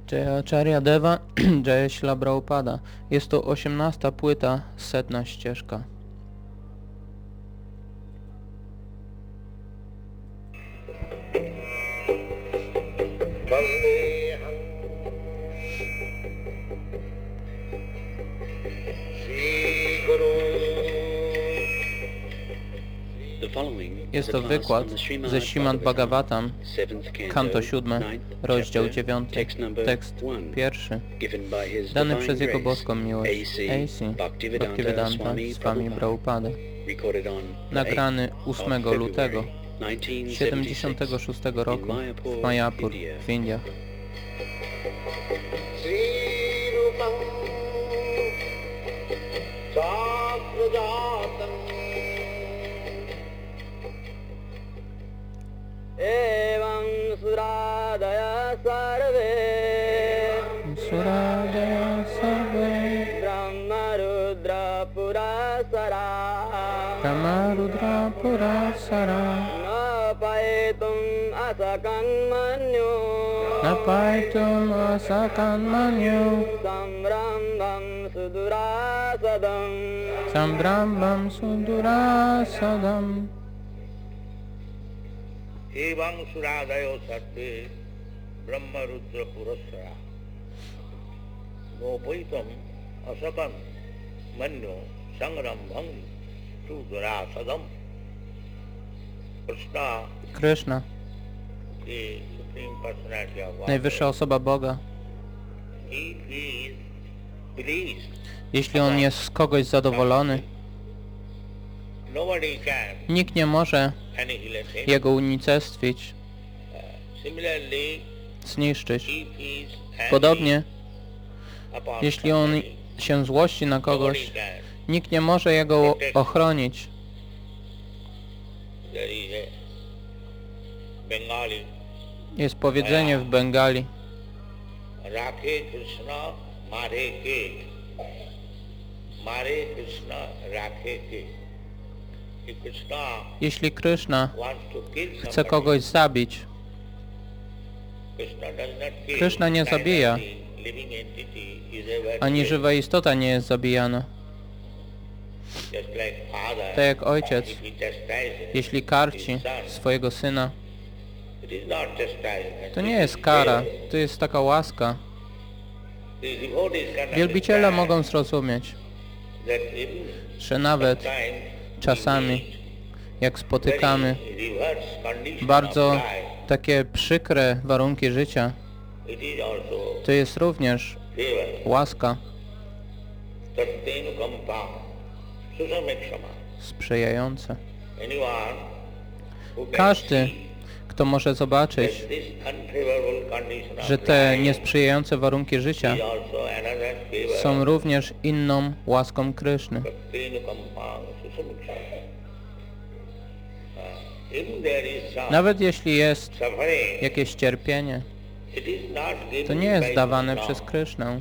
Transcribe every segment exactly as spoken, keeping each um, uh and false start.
Jayacharya Deva, Jaya Śrīla Prabhupada. Jest to osiemnasta płyta, setna ścieżka. Jest to wykład ze Śrīmad Bhagavatam, kanto siódmy, rozdział dziewiąty, tekst pierwszy, dany przez Jego boską miłość A C Bhaktivedanta Swami Prabhupada, nagrany ósmego lutego siedemdziesiątego szóstego roku w Mayapur w Indiach. Evam suradaya sarve Suradaya sarve Brahma rudra purasara Brahma rudra purasara Napaitum asakan manyu Napaitum asakan manyu Sambrambam sudurasadam Sambrambam sudurasadam Evam suradayo sarve Brahma rudra purasara Gopaitam asakan manyo sangrambham sudurasadam. Krishna, Krishna, the Supreme Personality of God, najwyższa osoba Boga. if he is pleased, Jeśli On jest z kogoś zadowolony, nobody can nikt nie może annihilate him. Jego unicestwić, Similarly, zniszczyć. if he is angry Podobnie, upon jeśli On somebody, się złości na nobody kogoś, can. nikt nie może Jego ochronić. There is a Bengali, Jest powiedzenie w Bengali: Rakhe Krishna, Mare Ke. Mare Krishna, Rakhe Ke. If Krishna jeśli Krishna wants to kill chce somebody, kogoś zabić, Krishna does not kill. Krishna nie Neither zabija, the living entity is ever ani killed. żywa istota nie jest zabijana. Just like father, Tak jak ojciec, if he chastises jeśli karci his son, swojego syna, it is not chastisement, to it nie is jest kara, favor. to jest taka łaska. The devotees can Wielbiciele understand mogą zrozumieć, that even że nawet sometimes we czasami, meet jak spotykamy very reverse condition bardzo of life, takie przykre warunki życia, it is also to jest również favor. łaska Tattenu kampa, susamekshama. sprzyjająca. Anyone who can Każdy, see kto może zobaczyć, that this unfavorable condition of że te life niesprzyjające warunki życia is also another favor. są również inną łaską Kryszny. Tattenu kampa, susamekshama. Uh, Even there is some Nawet jeśli jest suffering, jakieś cierpienie, it is not given to nie jest by dawane Krishna. przez Kryšnę.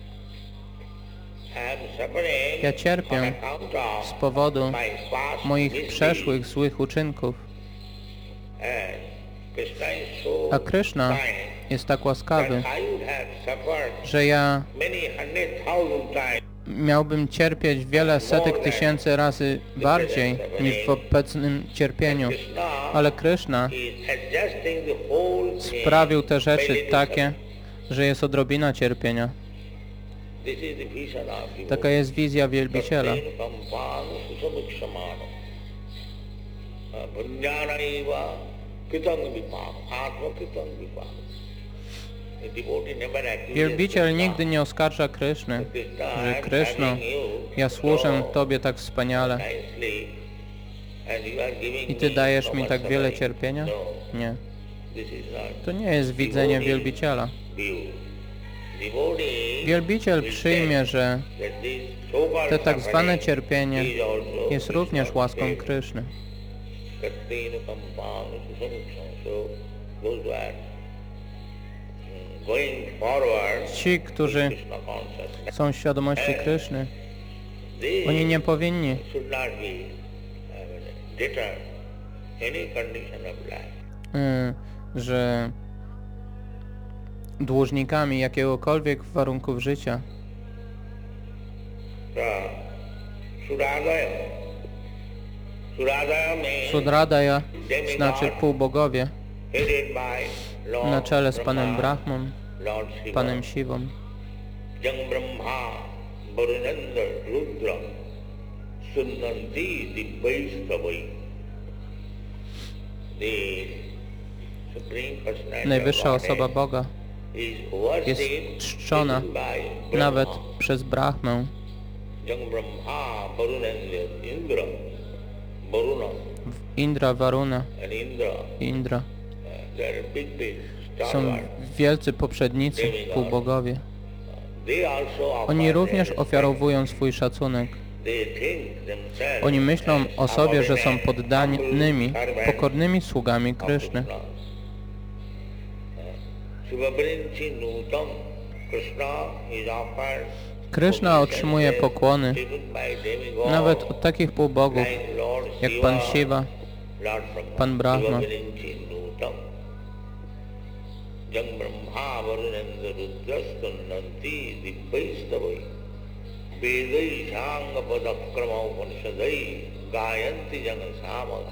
I am suffering Ja on cierpię account of z powodu my past moich misdeeds. przeszłych złych uczynków. And Krishna is so A Kryszna kind jest tak that łaskawy, I would have suffered że ja many hundred thousand times miałbym cierpieć wiele setek tysięcy razy bardziej niż w obecnym cierpieniu. Krishna Ale Kryszna is adjusting the whole thing sprawił te by rzeczy little takie, że jest odrobina cierpienia. suffering. This is the vision of devotee. Taka jest wizja wielbiciela. Tattenu kampanu susamikshamaну. Uh, Bunyanaiva kitang vipaka, atma kitang vipaka. The devotee never accuses Wielbiciel Krishna. nigdy nie oskarża Kryszny, Krishna, że I'm Kryszno, having you ja służę so Tobie tak wspaniale nicely, and you are giving i Ty me dajesz so mi much tak wiele suffering. cierpienia? No, Nie. this is not To nie jest widzenie devotee wielbiciela. view. Devotee Wielbiciel will przyjmie, say że that this so-called te tak zwane suffering cierpienie is also jest również Krishna's łaską favor. Kryszny. Tattenu kampanu susamiksham. So those who are mm, going forward Ci, którzy with Krishna consciousness, są w świadomości Kryszny, they oni nie powinni should not be uh, deterred any condition of life. y, że dłużnikami jakiegokolwiek warunków życia. So, Suradaya. Suradaya means Sudradaya znaczy półbogowie, headed by Lord na czele z Panem Brahma, Brahmą, Lord Shiva, Panem Siwą. Jang Brahma, Varunendra, Rudra, Sundanti, the Vaishnavai. The Supreme Personality Najwyższa of osoba Godhead Boga is jest worshipped czczona even by nawet Brahma, przez Brahmę. Jang Brahma, Varunendra, Indra, Varuna, Indra, Varuna, and Indra. Indra. Uh, they are big, big Są stalwart. wielcy poprzednicy, półbogowie. They also offer Oni również their ofiarowują swój szacunek. respect. They think themselves Oni myślą o sobie, że są subordinate, poddanymi, humble servants pokornymi sługami of Kryszny. Krishna. Uh, Shivabrinchi Nutam, Krishna is offered Kryszna otrzymuje pokłony even by demigods nawet od takich półbogów like Lord jak Shiva, Pan Siwa, Lord Brahma. Pan Brahma. Shivabrinchi Nutam. Jang Brahma Varunendra Rudrastunanti Dibbaistavai Vedai Shanga Padakrama Upanishadai Gayanti Jang Samaga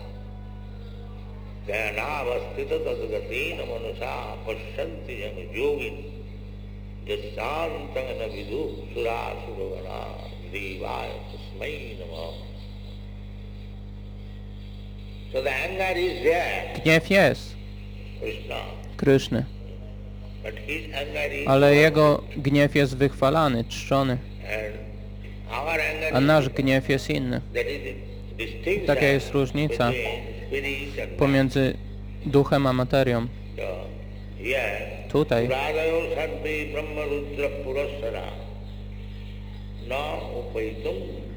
Dhanavastita Tadgatina Manusa Pashanti Jang Yogin Jasantangana Vidu Sura Suragana Devaya Tasmai Namaha. So the anger is there, Gniew jest Krishna, Kryszny, but his anger is ale jego gniew jest wychwalany, czczony, and our anger a is nasz gniew jest inny. that is the distinction Taka jest różnica between spirit and pomiędzy duchem a materią. so, here, Tutaj Radhayo Sarve Brahma Rudra Purasara Na Upaitum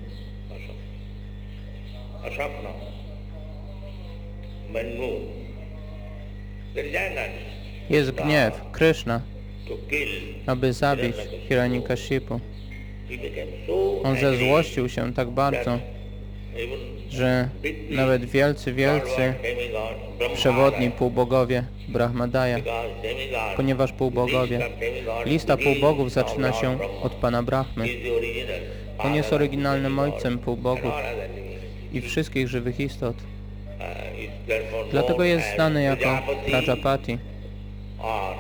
Asapna Manu. There is anger jest gniew, Kryszna, to kill. aby zabić Hiranyakashipu. He became so On angry zezłościł się tak bardzo, that even że nawet wielcy, wielcy demigod, Brahma, przewodni półbogowie Brahmadaya, because demigod, ponieważ półbogowie, list of demigods lista begins półbogów from zaczyna Lord się Brahma. od Pana Brahmy. He is the original On jest father of oryginalnym demigods ojcem and półbogów all other demigods. i wszystkich żywych istot. Uh, is therefore Dlatego known jest as znany jako Prajapati Prajapati, or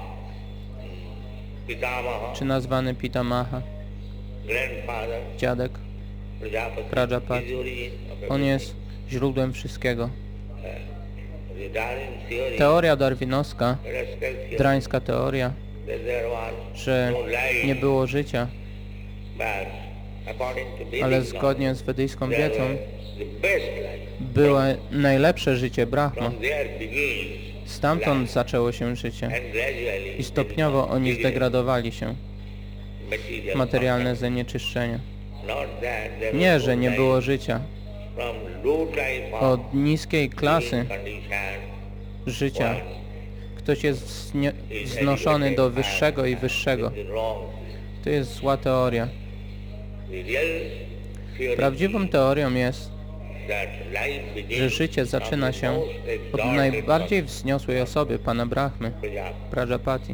Pitamaha, czy nazwany Pitamaha, grandfather, dziadek. Prajapati. Prajapati. He is the origin of On everything. jest źródłem wszystkiego. Uh, the Darwin theory, Teoria darwinowska, Pascal theory, drańska teoria, that there was że no life, nie było życia, but according to Vedic ale knowledge, zgodnie z wedyjską there wiedzą were the best life. było najlepsze życie Brahma. From there begins Stamtąd life, zaczęło się życie and gradually i stopniowo oni zdegradowali się, material materialne contact. zanieczyszczenie. Not that there Nie, was że no nie life. było życia. From low type of Od niskiej klasy living condition, życia one ktoś jest wznie- is wznoszony do elevated wyższego i and wyższego. is the wrong. To jest zła teoria. The real theory Prawdziwą is teorią jest, that life begins że życie from zaczyna the się most od exalted najbardziej of wzniosłej osoby, Pana Brahmy, Prajapati. Prajapati.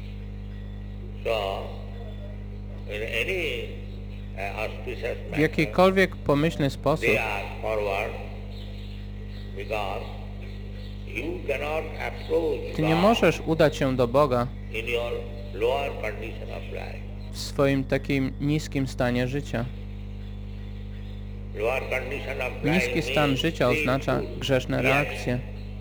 So, in any uh, auspicious W manner, jakikolwiek pomyślny sposób they are forward because you cannot approach Ty nie God możesz udać się do Boga in your lower condition of life. w swoim takim niskim stanie życia. Lower condition of life Niski stan means życia oznacza sinful grzeszne reaction. reakcje.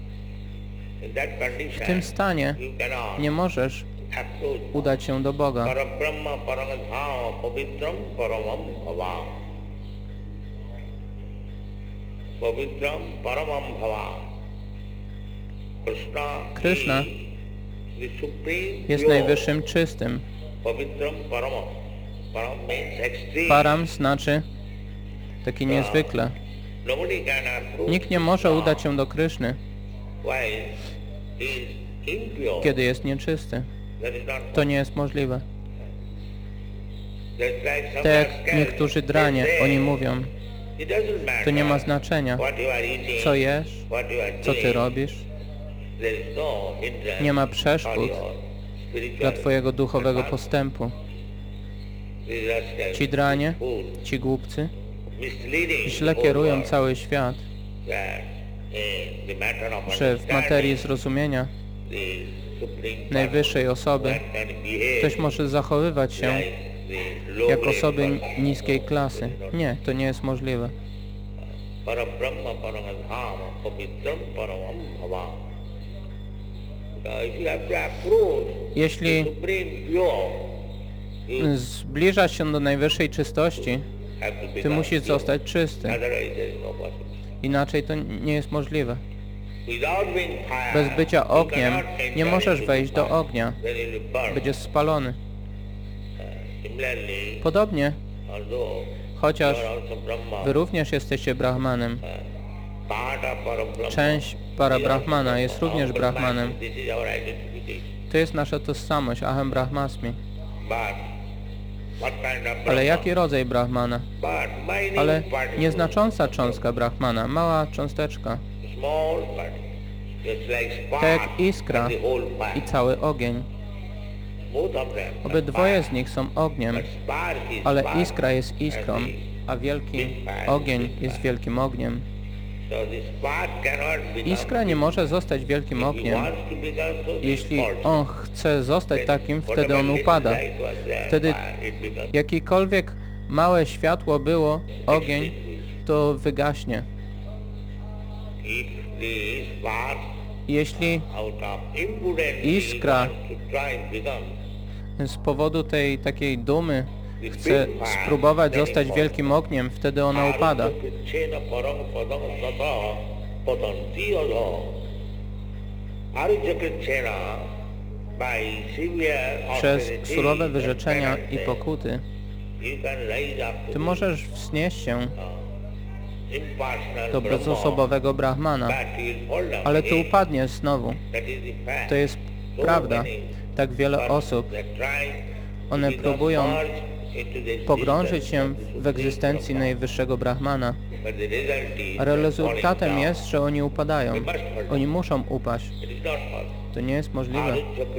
In that condition, W tym stanie you cannot nie możesz approach udać się do Boga. Parabrahma Paramadhava Pavitram Paramam Bhava. Pavitram Paramam Bhava. Krishna, Krishna is the supreme Jest pure. najwyższym czystym. Pavitram Paramam. Param means extreme. Param znaczy taki niezwykle. Nobody can approach Nikt nie może Krishna udać się do Kryszny, while he is impure. kiedy jest nieczysty. That is not To nie jest możliwe. Just like some Tak jak rascals, niektórzy they dranie, say, oni mówią, it doesn't matter to nie ma znaczenia, what you are eating, co jesz, what you are co ty doing. robisz. There is no hindrance Nie ma for przeszkód your dla Twojego duchowego postępu. Ci dranie, ci głupcy, źle kierują cały świat, że w materii zrozumienia najwyższej osoby ktoś może zachowywać się jak osoby niskiej klasy. Nie, to nie jest możliwe. Jeśli zbliżasz się do najwyższej czystości, Ty musisz zostać czysty. Inaczej to nie jest możliwe. Bez bycia ogniem nie możesz wejść do ognia. Będziesz spalony. Podobnie, chociaż Wy również jesteście Brahmanem, część Parabrahmana jest również Brahmanem. To jest nasza tożsamość, Aham Brahmasmi. Ale jaki rodzaj Brahmana? Ale nieznacząca cząstka Brahmana, mała cząsteczka. Tak jak iskra i cały ogień. Obydwoje z nich są ogniem, ale iskra jest iskrą, a wielki ogień jest wielkim ogniem. Iskra nie może zostać wielkim ogniem. Jeśli on chce zostać takim, wtedy on upada. Wtedy jakiekolwiek małe światło było, ogień, to wygaśnie. Jeśli iskra z powodu tej takiej dumy chce spróbować zostać wielkim ogniem, wtedy ona upada. Przez surowe wyrzeczenia i pokuty Ty możesz wznieść się do bezosobowego Brahmana, ale Ty upadniesz znowu. To jest prawda. Tak wiele osób, one próbują pogrążyć się w egzystencji najwyższego Brahmana, ale rezultatem jest, że oni upadają. Oni muszą upaść. To nie jest możliwe.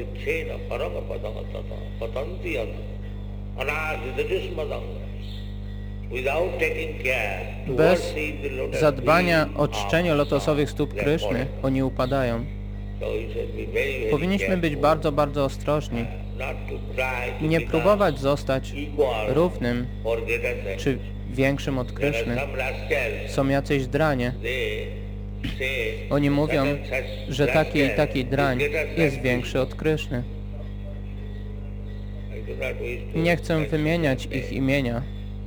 Bez zadbania o czczenie lotosowych stóp Kryszny, oni upadają. Powinniśmy być bardzo, bardzo ostrożni. Nie próbować zostać równym czy większym od Kryszny. Są jacyś dranie. Oni mówią, że taki i taki drań jest większy od Kryszny. Nie chcę wymieniać ich imienia.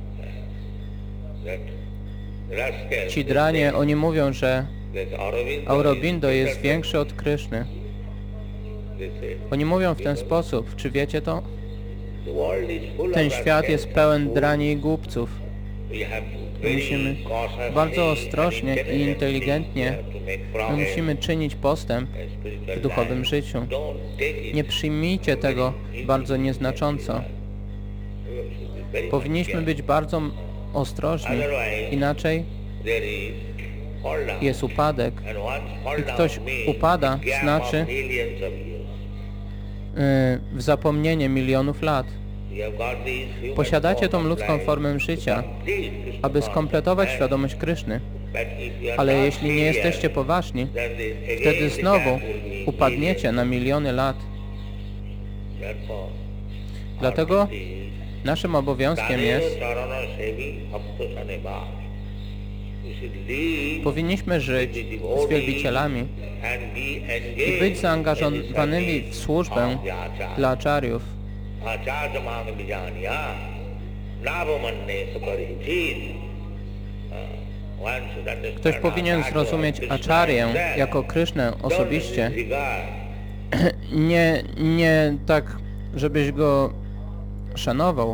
Ci dranie, oni mówią, że Aurobindo jest większy od Kryszny. Oni mówią w ten sposób. Czy wiecie to? Ten świat jest pełen drani i głupców. Musimy bardzo ostrożnie i inteligentnie my musimy czynić postęp w duchowym życiu. Nie przyjmijcie tego bardzo nieznacząco. Powinniśmy być bardzo ostrożni, inaczej jest upadek. I ktoś upada, znaczy w zapomnienie milionów lat. Posiadacie tą ludzką formę życia, aby skompletować świadomość Kryszny. Ale jeśli nie jesteście poważni, wtedy znowu upadniecie na miliony lat. Dlatego naszym obowiązkiem jest, powinniśmy żyć z wielbicielami i być zaangażowanymi w służbę dla acharyów. Ktoś powinien zrozumieć acharyę jako Krysznę osobiście, nie, nie tak, żebyś go szanował.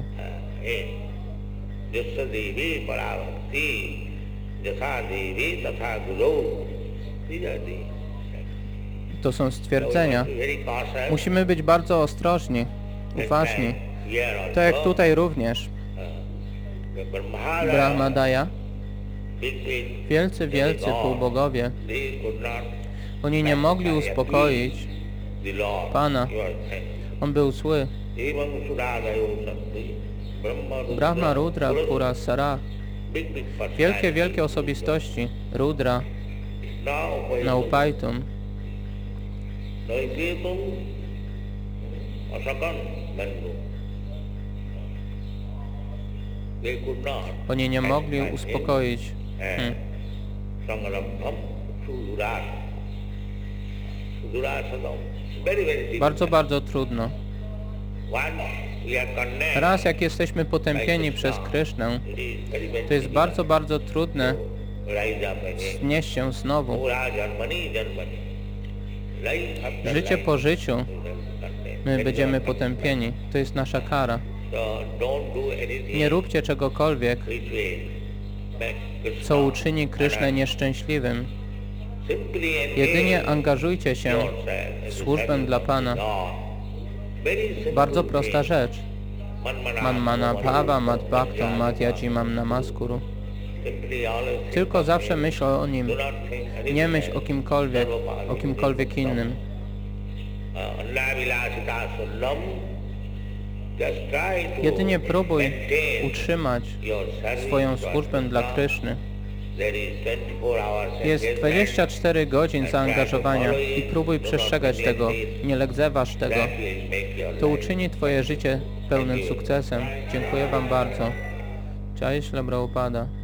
To są stwierdzenia. Musimy być bardzo ostrożni, uważni. Tak jak tutaj również. Brahmadaya, wielcy, wielcy półbogowie, oni nie mogli uspokoić Pana. On był zły. Brahma, Rudra, Purasara, wielkie, wielkie osobistości, Rudra, Naupaitum, oni nie mogli uspokoić hmm. Bardzo, bardzo trudno. Raz jak jesteśmy potępieni przez Krysznę, to jest bardzo, bardzo trudne wznieść się znowu. Życie po życiu my będziemy potępieni. To jest nasza kara. Nie róbcie czegokolwiek, co uczyni Krysznę nieszczęśliwym. Jedynie angażujcie się w służbę dla Pana. Bardzo prosta rzecz. Manmana bhava mad bhaktam mad yajimam namaskuru. Tylko zawsze myśl o Nim. Nie myśl o kimkolwiek, o kimkolwiek innym. Jedynie próbuj utrzymać swoją służbę dla Kryszny. Jest dwadzieścia cztery godzin zaangażowania i próbuj przestrzegać tego, nie lekceważ tego. To uczyni Twoje życie pełnym sukcesem. Dziękuję Wam bardzo. Jai Śrila Prabhupada.